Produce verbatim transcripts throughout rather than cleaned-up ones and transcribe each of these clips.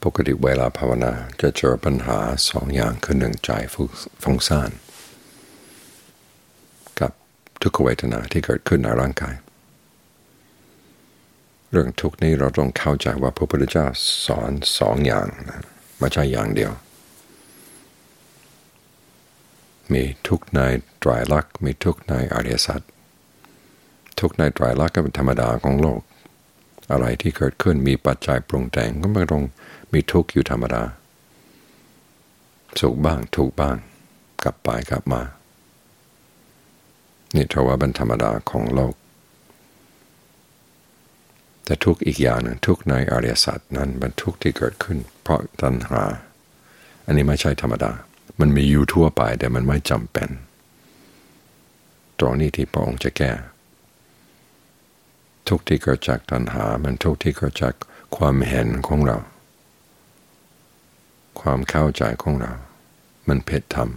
ปกติเวลาภาวนาจะเจอปัญหาสองอย่างคือหนึ่งใจฟุ้งซ่านกับทุกขเวทนาที่เกิดขึ้นในร่างกายเรื่องทุกข์นี้เราต้องเข้าใจว่าพระพุทธเจ้าสอนสองอย่างนะไม่ใช่อย่างเดียวมีทุกข์ในไตรลักษณ์มีทุกข์ในอริยสัจทุกข์ในไตรลักษณ์ก็เป็นธรรมดาของโลกอะไรที่เกิดขึ้นมีปัจจัยปรุงแต่งก็ไม่ต้องมีทุกข์อยู่ธรรมดาสุขบ้างทุกข์บ้างกลับไปกลับมานี่ถือว่าเป็นธรรมดาของโลกแต่ทุกข์อีกอย่างหนึ่งทุกข์ในอริยสัจนั้นเป็นทุกข์ที่เกิดขึ้นเพราะตัณหาอันนี้ไม่ใช่ธรรมดามันมีอยู่ทั่วไปแต่มันไม่จำเป็นตรงนี้ที่พระองค์จะแก้ทุกข์ที่เกิดจากตัณหามันทุกข์ที่เกิดจากความเห็นของเราความเข้าใจของเรามันผิดธรรม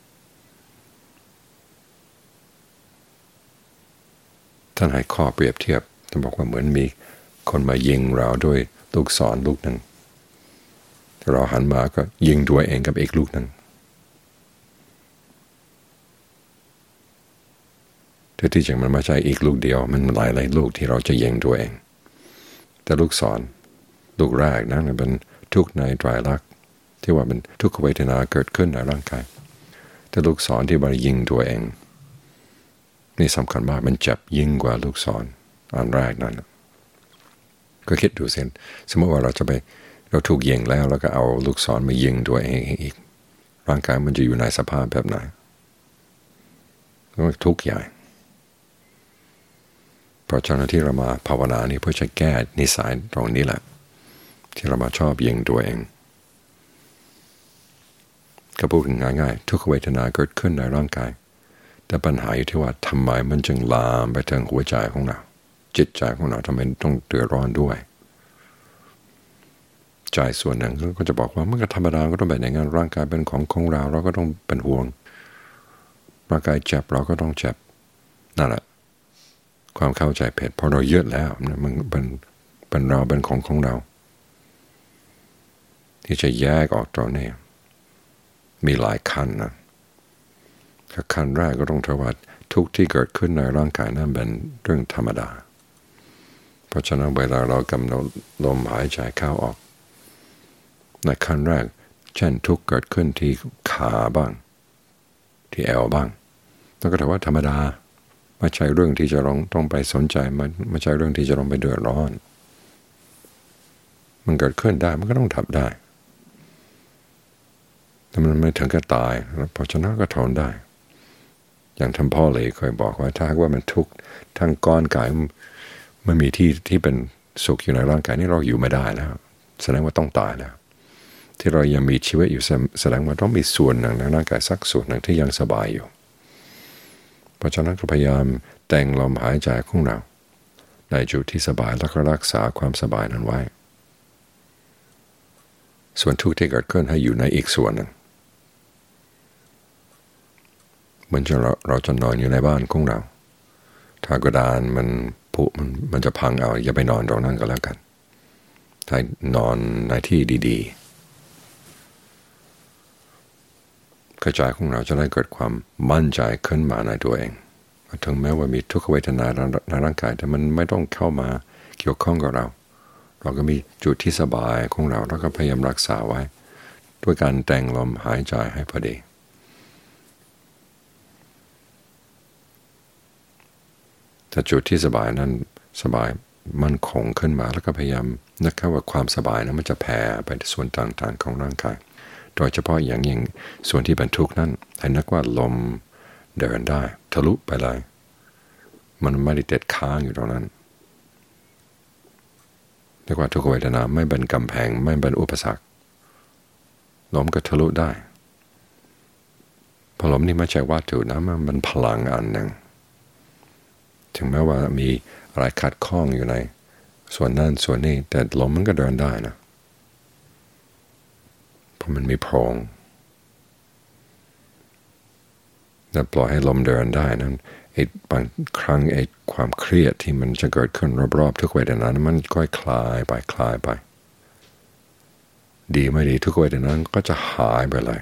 ท่านให้ข้อเปรียบเทียบท่านบอกว่าเหมือนมีคนมายิงเราด้วยลูกศรลูกหนึ่งเราหันมาก็ยิงตัวเองกับอีกลูกหนึ่งแต่ที่จริงมันไม่ใช่อีกลูกเดียวมันหลายหลายลูกที่เราจะยิงตัวเองแต่ลูกศรลูกแรกนั้นเป็นทุกข์ในไตรลักษณ์ที่ว่าเป็นทุกขเวทนาเกิดขึ้นในร่างกายแต่ลูกศรที่มายิงตัวเองนี่สำคัญมากมันเจ็บยิ่งกว่าลูกศรอันแรกนั้นก็คิดดูสิสมมติว่าเราจะไปเราถูกยิงแล้วแล้วก็เอาลูกศรมายิงตัวเองอีกร่างกายมันจะอยู่ในสภาพแบบไหนก็ทุกข์ใหญ่เพราะฉะนั้นที่เรามาภาวนานี่เพื่อจะแก้นิสัยตรงนี้แหละที่เรามาชอบยิงตัวเองก็พูดง่ายๆทุกขเวทนาเกิดขึ้นในร่างกายแต่ปัญหาอยู่ที่ว่าทำไมมันจึงลามไปถึงหัวใจของเราจิตใจของเราทำไมต้องเดือดร้อนด้วยใจส่วนหนึ่งก็จะบอกว่ามันก็ธรรมดาก็ต้องเป็นอย่างนั้นร่างกายเป็นของของเราเราก็ต้องเป็นห่วงร่างกายเจ็บเราก็ต้องเจ็บนั่นแหละความเข้าใจผิดพอเรายึดแล้วมันเป็นเป็นเราเป็นของของเราที่จะแยกออกตรงนี้มีหลายขั้นนะขั้นแรกก็ต้องถือว่าทุกข์ที่เกิดขึ้นในร่างกายนั้นเป็นเรื่องธรรมดาเพราะฉะนั้นเวลาเรากำหนดลมหายใจเข้าออกในขั้นแรกเช่นทุกข์เกิดขึ้นที่ขาบ้างที่แอวบ้างแล้วก็ถือว่าธรรมดาไม่ใช่เรื่องที่จะต้องต้องไปสนใจมันไม่ใช่เรื่องที่จะต้องไปเดือดร้อนมันเกิดขึ้นได้มันก็ต้องทำได้แต่มันไม่ถึงกับตายเพราะฉะนั้นก็ทนได้อย่างท่านพ่อเลยเคยบอกว่าถ้าว่ามันทุกข์ทั้งก้อนกายไม่มีที่ที่เป็นสุขอยู่ในร่างกายนี่เราอยู่ไม่ได้แล้วแสดงว่าต้องตายแล้วที่เรายังมีชีวิตอยู่แสดงว่าต้องมีส่วนหนึ่งในร่างกายสักส่วนหนึ่งที่ยังสบายอยู่เพราะฉะนั้นก็พยายามแต่งลมหายใจของเราในจุดที่สบายแล้วก็รักษาความสบายนั้นไว้ส่วนทุกข์ที่เกิดขึ้นให้อยู่ในอีกส่วนหนึ่งเหมือนจะเราเราจะนอนอยู่ในบ้านของเราถ้ากระดานมันผุมันมันจะพังเอาอย่าไปนอนตรงนั้นก็แล้วกันถ้านอนในที่ดีๆกระจายของเราจะได้เกิดความมั่นใจขึ้นมาในตัวเองถึงแม้ว่ามีทุกขเวทนาในร่างกายแต่มันไม่ต้องเข้ามาเกี่ยวข้องกับเราเราก็มีจุดที่สบายของเราแล้วก็พยายามรักษาไว้ด้วยการแต่งลมหายใจให้พอดีแต่จุดที่สบายนั้นสบายมั่นคงขึ้นมาแล้วก็พยายามนึกเข้าว่าความสบายนั้นมันจะแผ่ไปส่วนต่างๆของร่างกายโดยเฉพาะอย่างยิ่งส่วนที่เป็นทุกข์นั้นให้นึกว่าลมเดินได้ทะลุไปเลยมันไม่ได้ติดค้างอยู่ตรงนั้นเรียกว่าทุกขเวทนาไม่เป็นกำแพงไม่เป็นอุปสรรคลมก็ทะลุได้เพราะลมนี่ไม่ใช่วัตถุนะมันเป็นพลังอันหนึ่งถึงแม้ว่ามีอะไรขัดข้องอยู่ในส่วนนั้นส่วนนี้แต่ลมมันก็เดินได้นะเพราะมันมีโพรงแต่ปล่อยให้ลมเดินได้นั้นไอ้บางครั้งไอ้ความเครียดที่มันจะเกิดขึ้นรอบๆทุกเวทนานั้นมันค่อยคลายไปคลายไปดีไม่ดีทุกเวทนาก็จะหายไปเลย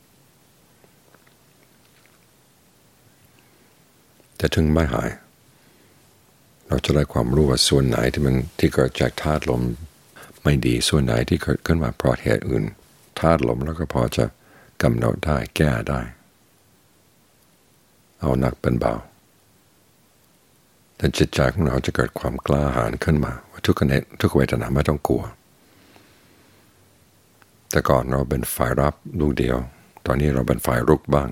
แต่ถึงไม่หายเราจะได้ความรู้ว่าส่วนไหนที่มันที่เกิดจากธาตุลมไม่ดีส่วนไหนที่เกิดขึ้นมาเพราะเหตุอื่นธาตุลมแล้วก็พอจะกำหนดได้แก้ได้เอาหนักเป็นเบาแต่จิตใจของเราจะเกิดความกล้าหาญขึ้นมาว่าทุกขณะทุกเวทนาไม่ต้องกลัวแต่ก่อนเราเป็นฝ่ายรับลูกเดียวตอนนี้เราเป็นฝ่ายรุกบ้าง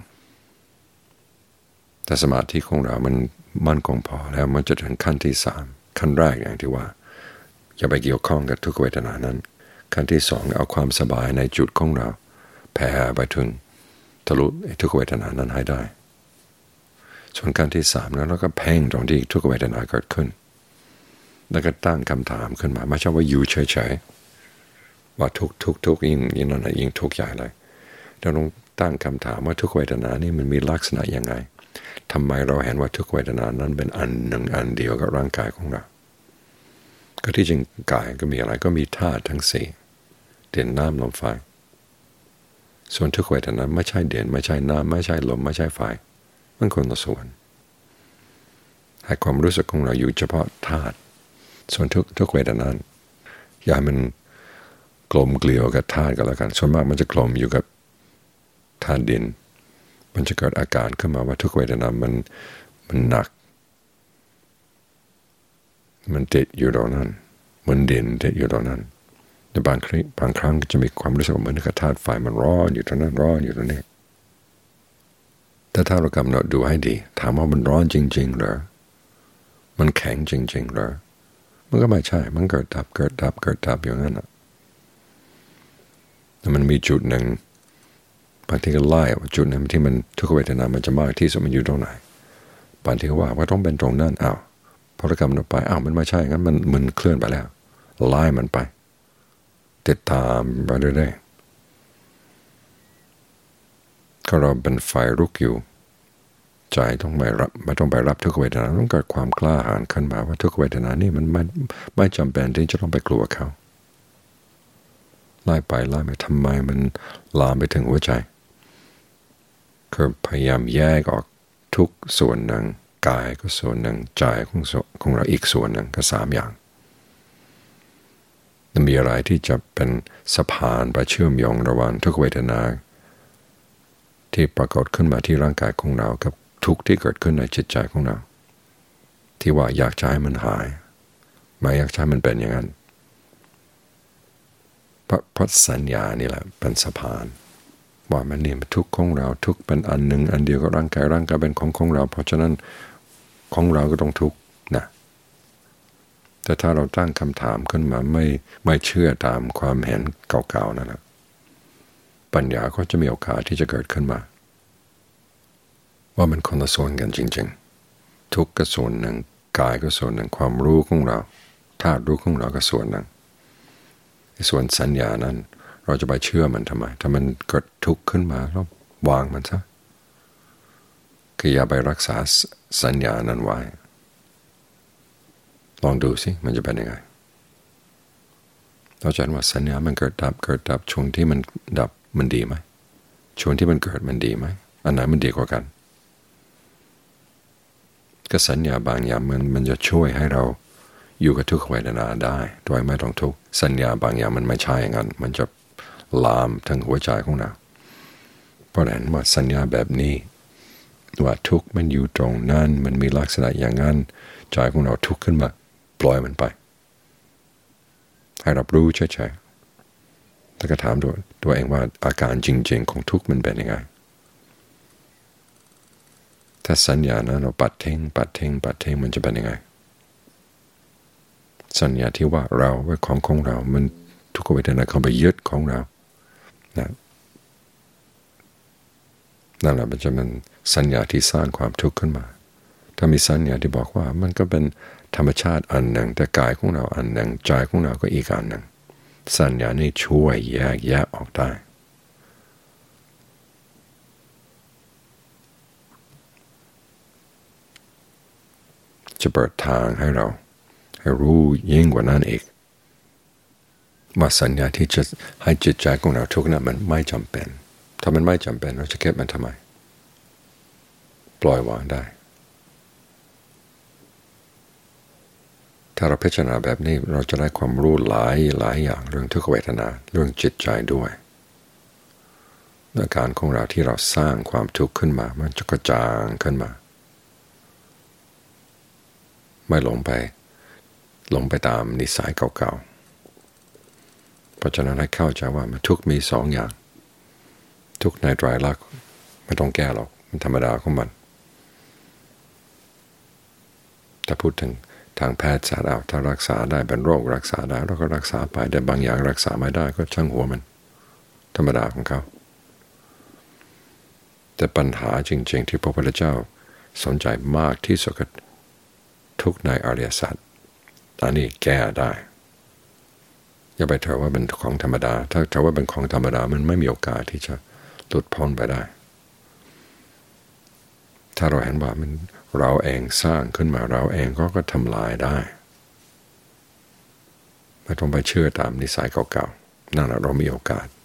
แต่สมาธิของเรามันมั่นคงพอแล้วมันจะถึงขั้นที่สามขั้นแรกอย่างที่ว่าอย่าไปเกี่ยวข้องกับทุกเวทนานั้นขั้นที่สองเอาความสบายในจุดของเราแผ่ไปถึงทะลุทุกเวทนานั้นให้ได้ส่วนขั้นที่สามแล้วเราก็เพ่งตรงที่ทุกเวทนาเกิดขึ้นแล้วก็ตั้งคำถามขึ้นมาไม่ใช่ว่าอยู่เฉยๆว่าทุกทุกทุกยิ่งยิ่งนั่นยิ่งทุกใหญ่เลยเราต้องตั้งคำถามว่าทุกเวทนานี่มันมีลักษณะยังไงทำไมเราเห็นว่าทุกเวทนานั้นเป็นอันหนึ่งอันเดียวกับร่างกายของเราก็ที่จริงกายก็มีอะไรก็มีธาตุทั้งสี่เด่นน้ำลมไฟส่วนทุกเวทนาไม่ใช่เด่นไม่ใช่น้ำไม่ใช่ลมไม่ใช่ไฟมันคนละส่วนให้ความรู้สึกของเราอยู่เฉพาะธาตุส่วนทุกทุกเวทนาอย่ามันกลมเกลียวกับธาตุก็แล้วกันส่วนมากมันจะกลมอยู่กับธาตุดินมันจะเกิดอาการขึ้นมาว่าทุกเวทนามันมันหนักมันติดอยู่ตรงนั้นมันเด่นติดอยู่ตรงนั้นแต่บางครั้งบางครั้งจะมีความรู้สึกเหมือนกับธาตุไฟมันร้อนอยู่ตรงนั้นร้อนอยู่ตรงนี้แต่ถ้าเรากำหนดดูให้ดีถามว่ามันร้อนจริงๆหรือมันแข็งจริงๆหรือมันก็ไม่ใช่มันเกิดดับเกิดดับเกิดดับอย่างนั้นแต่มันมีจุดหนึ่งบางทีก็ไล่ว่าจุดนั้นที่มันทุกเวทนามันจะมากที่สุดมันอยู่ตรงไหนบางทีก็ว่าว่าต้องเป็นตรงนั้นอ้าวพอเรากำหนดไปอ้าวมันไม่ใช่งั้นมันมันเคลื่อนไปแล้วไล่มันไปติดตามไปเรื่อยๆก็เราเป็นฝ่ายรุกอยู่ใจต้องไม่รับไม่ต้องไปรับทุกเวทนาต้องเกิดความกล้าหาญขึ้นมาว่าทุกเวทนานี่มันไม่ไม่จำเป็นที่จะต้องไปกลัวเขาไล่ไปไล่ไปทำไมมันลามไปถึงหัวใจคือพยายามแยกออกทุกส่วนหนึ่งกายก็ส่วนหนึ่งใจของของเราอีกส่วนหนึ่งก็สามอย่างจะมีอะไรที่จะเป็นสะพานไปเชื่อมโยงระหว่างทุกเวทนาที่ปรากฏขึ้นมาที่ร่างกายของเรากับทุกที่เกิดขึ้นในจิตใจของเราที่ว่าอยากจะให้มันหายไม่อยากให้มันเป็นอย่างนั้นเพราะเพราะสัญญานี่แหละเป็นสะพานว่ามันเนี่ยทุกของเราทุกเป็นอันหนึ่งอันเดียวกับร่างกายร่างกายเป็นของของเราเพราะฉะนั้นของเราก็ต้องทุกนะแต่ถ้าเราตั้งคำถามขึ้นมาไม่ไม่เชื่อตามความเห็นเก่าๆนั่นแหละปัญญาก็จะมีโอกาสที่จะเกิดขึ้นมาว่ามันคนละส่วนกันจริงๆทุกก็ส่วนหนึ่งกายก็ส่วนหนึ่งความรู้ของเราธาตุรู้ของเราก็ส่วนหนึ่งส่วนสัญญานั้นเราจะไปเชื่อมันทำไมถ้ามันเกิดทุกข์ขึ้นมาเราวางมันซะคืออย่าไปรักษาสัญญานั้นไว้ลองดูสิมันจะเป็นยังไงเราจะเห็นว่าสัญญามันเกิดดับเกิดดับช่วงที่มันดับมันดีไหมช่วงที่มันเกิดมันดีไหมอันไหนมันดีกว่ากันก็สัญญาบางอย่างมันมันจะช่วยให้เราอยู่กับทุกขเวทนาได้โดยไม่ต้องทุกข์สัญญาบางอย่างมันไม่ใช่อย่างนั้นมันจะลามทั้งหัวใจของเราเพราะฉะนั้นว่าสัญญาแบบนี้ว่าทุกข์มันอยู่ตรงนั้นมันมีลักษณะอย่างนั้นใจของเราทุกข์ขึ้นมาปล่อยมันไปให้รับรู้เฉยๆแล้วก็ถามตัวตัวเองว่าอาการจริงๆของทุกข์มันเป็นยังไงถ้าสัญญานั้นเราปัดเท่งปัดเท่งปัดเท่งมันจะเป็นยังไงสัญญาที่ว่าเราเป็นของของเรามันทุกเวทนาเข้าไปยึดของเรานะนั่นแหละมันจะเป็นสัญญาที่สร้างความทุกข์ขึ้นมาถ้ามีสัญญาที่บอกว่ามันก็เป็นธรรมชาติอันหนึ่งแต่กายของเราอันหนึ่งใจของเราก็อีกอันหนึ่งสัญญานี้ช่วยแยกแยะออกได้จะเปิดทางให้เราให้รู้ยิ่งกว่านั้นอีกว่าสัญญาที่จะให้จิตใจของเราทุกข์นั้นมันไม่จำเป็นถ้ามันไม่จำเป็นเราจะเก็บมันทำไมปล่อยวางได้ถ้าเราพิจารณาแบบนี้เราจะได้ความรู้หลายหลายอย่างเรื่องทุกขเวทนาเรื่องจิตใจด้วยอาการของเราที่เราสร้างความทุกข์ขึ้นมามันจะกระจางขึ้นมาไม่หลงไปหลงไปตามนิสัยเก่าๆเพราะฉะนั้นให้เข้าใจว่ามันทุกข์มีสองอย่างทุกข์ในไตรลักษณ์ไม่ต้องแก้หรอกมันธรรมดาของมันถ้าพูดถึงทางแพทย์ศาสตร์เอาถ้ารักษาได้เป็นโรครักษาได้เราก็รักษาไปแต่บางอย่างรักษาไม่ได้ก็ช่างหัวมันธรรมดาของเขาแต่ปัญหาจริงๆที่พระพุทธเจ้าสนใจมากที่สุดก็ทุกข์ในอริยสัจอันนี้แก้ได้อย่าไปถือว่าเป็นของธรรมดาถ้าถือว่าเป็นของธรรมดามันไม่มีโอกาสที่จะหลุดพ้นไปได้ถ้าเราเห็นว่ามันเราเองสร้างขึ้นมาเราเองก็ก็ทำลายได้ไม่ต้องไปเชื่อตามนิสัยเก่าๆนั่นแหละเรามีโอกาส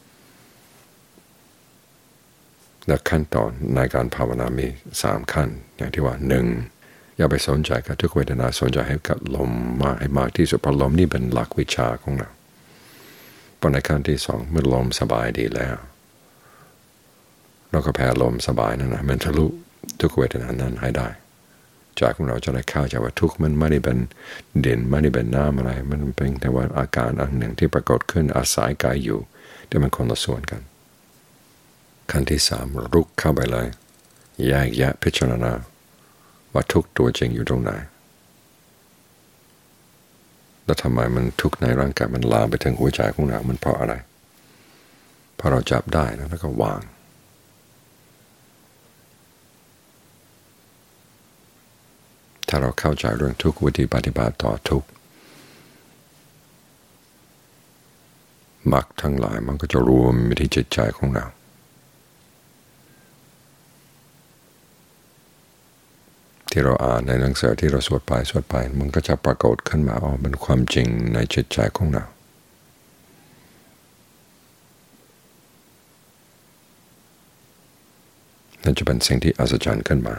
และขั้นตอนในการภาวนามีสามขั้นอย่างที่ว่าหนึ่งอย่าไปสนใจกับทุกเวทนาสนใจให้กับลมมากให้มากที่สุดเพราะลมนี่เป็นหลักวิชาของเราพอในขั้นที่สองเมื่อลมสบายดีแล้วเราก็แผ่ลมสบายนั่นนะมันทะลุทุกเวทนานั้นให้ได้จากของเราจะได้เข้าใจว่าทุกมันไม่ได้เป็นเด่นไม่ได้เป็นน้ำอะไรมันเป็นแต่ว่าอาการอันหนึ่งที่ปรากฏขึ้นอาศัยกายอยู่แต่มันคนละส่วนกันขั้นที่สามลุกเข้าไปเลยแยกแยะพิจารณาว่าทุกตัวจริงอยู่ตรงไหนแล้วทำไมมันทุกในร่างกายมันลามไปถึงหัวใจของเรามันเพราะอะไรพอเราจับได้นะแล้วก็วางถ้าเราเข้าใจเรื่องทุกวิธีปฏิบัติต่อทุกมรรคทั้งหลายมันก็จะรวมไปที่จิตใจของเราที่เราอ่านในหนังสือที่เราสวดไปสวดไปมันก็จะปรากฏขึ้นมาอ๋อเป็นความจริงในจิตใจของเรานั่นจะเป็นสิ่งที่อัศจรรย์ขึ้นมา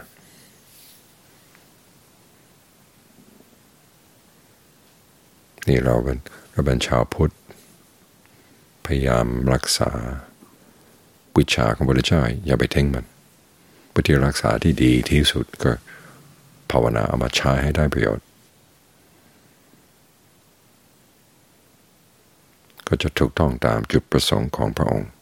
นี่เราเป็นเราเป็นชาวพุทธพยายามรักษาวิชาของพระพุทธเจ้าอย่าไปทิ้งมันวิธีรักษาที่ดีที่สุดก็ภาวนาเอามาใช้ให้ได้ประโยชน์ก็จะถูกต้องตามจุดประสงค์ของพระองค์